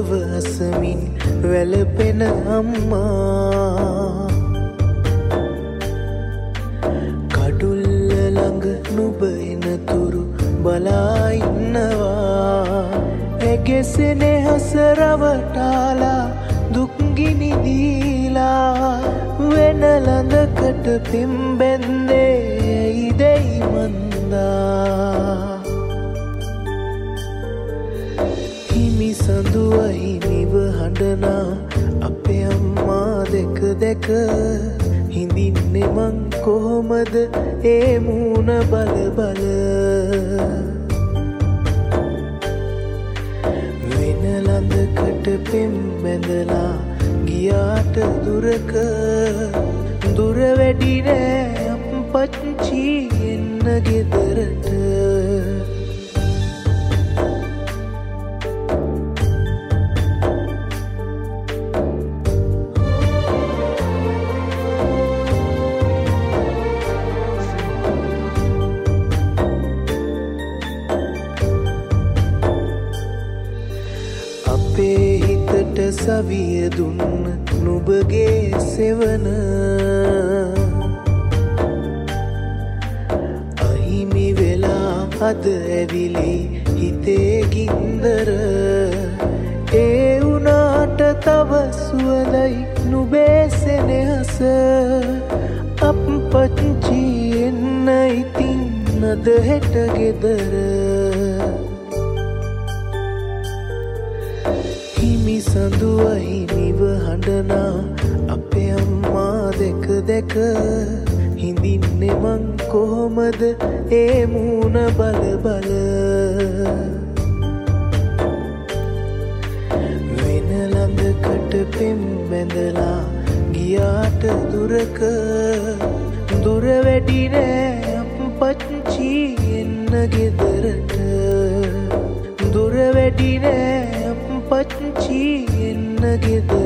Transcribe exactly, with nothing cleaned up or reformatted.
ලොව අසමින් වැළපෙන අම්මා කඩුල්ල ළඟ නුඹ එනතුරු බලා ඉන්නවා ඇගෙසෙනේ හස රවටාලා දුක්ගිනි දීලා වෙන ළඟකට පිම්බෙන්දේ ඇයිදෙයි මන්දා හිමි සඳුවයි නිව හඬනා අපේ අම්මා දෙක දෙක හිඳින්නේ මං කොහොමද ඒ මූණ බල බල වෙන ළඟකට පෙම්බැඳලා ගියාට දුරක දුර වැඩි නෑ අප්පච්චි එන්න ගෙදරට අපේ හිතට සවිය දුන්න නුඹගේ සෙවන අහිමි වෙලා අද ඇවිලි හිතේ ගින්දර ඒ වුණාට තව සුවඳයි නුඹේ සෙනෙහස අප්පච්චි එන්න ඉතින් අද හෙට ගෙදර හිමි සඳුවයි නිව හඬනා අපේ අම්මා දෙක දෙක හිඳින්නේ මං කොහොමද ඒ මූණ බල බල වෙන ළඟකට පෙම්බැඳලා ගියාට දුරක දුර වැඩි නෑ අප්පච්චි එන්න ගෙදරට දුර වැඩි නෑ අප්පච්චි එන්න ගෙදරට